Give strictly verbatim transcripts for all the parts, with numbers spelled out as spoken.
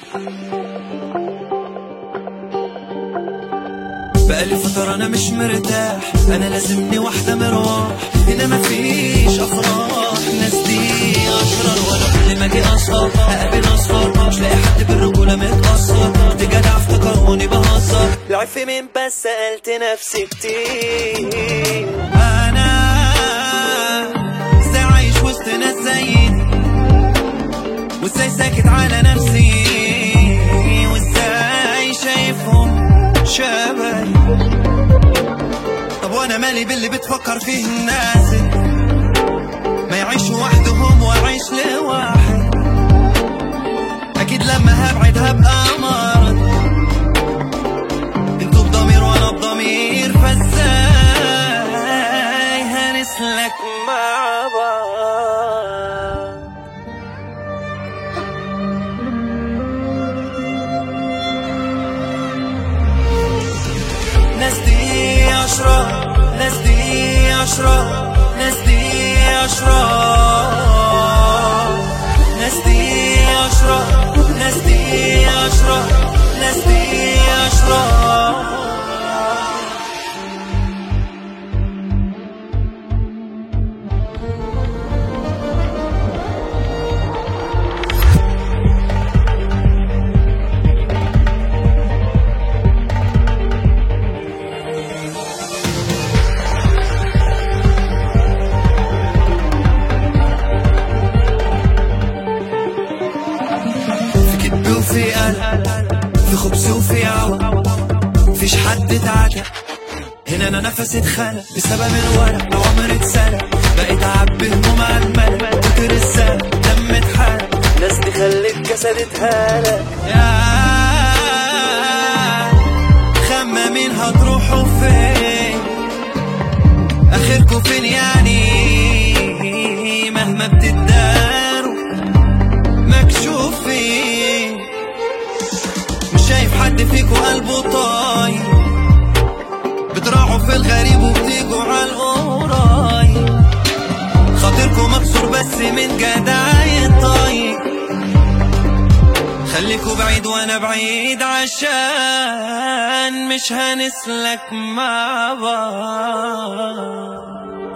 بقالي فترة انا مش مرتاح، انا لازمني واحدة مرواح، هنا مفيش افراح، ناس دي اشرار، وانا كل ما اجي اسهر اقابل اصفر، مش لاقي حد بالرجولة متأثر، دي جدع افتكروني بهزر، العيب في مين بس سألت نفسي كتير، انا ازاي عايش وسط ناس زيي، وازاي ساكت على نفسي، وازاي شايفهم شبهي، طب وانا مالي باللي بتفكر فيه الناس، ما يعيشوا وحدهم واعيش لوحدي، اكيد لما هبعد هبقى مرض، انتوا بضمير وانا بضمير، فازاي هنسلك مع بعض. ناس دي أشرار، ناس دي أشرار، ناس دي أشرار، ناس دي أشرار، ناس دي أشرار، ناس دي أشرار. في قلق، في خبز وفي عوى، مفيش حد اتعدى، هنا انا نفسي اتخلق بسبب الورق، العمر اتسرق، بقيت اعبي هموم على الملك، كتر السرق دم اتحرق، ناس دي خلت جسد اتهلك، يا خمامين هتروحوا فين، اخركوا فين يعني، مهما بتداروا مكشوفين، شايف حد فيكو قلبه طاير، بتراعوا في الغريب وبتيجوا عالقرايب، خاطركو مكسور بس من جدعي طاير، خليكو بعيد وانا بعيد عشان مش هنسلك مع بعض.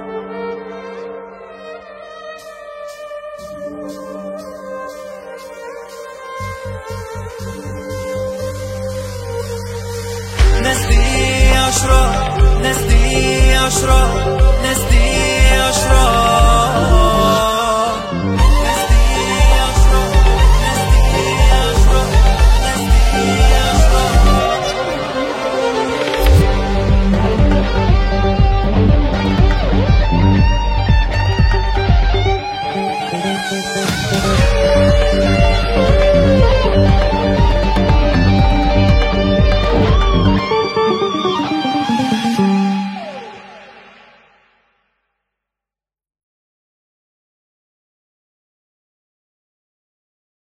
ناس دي أشرار، ناس دي أشرار، ناس دي أشرار.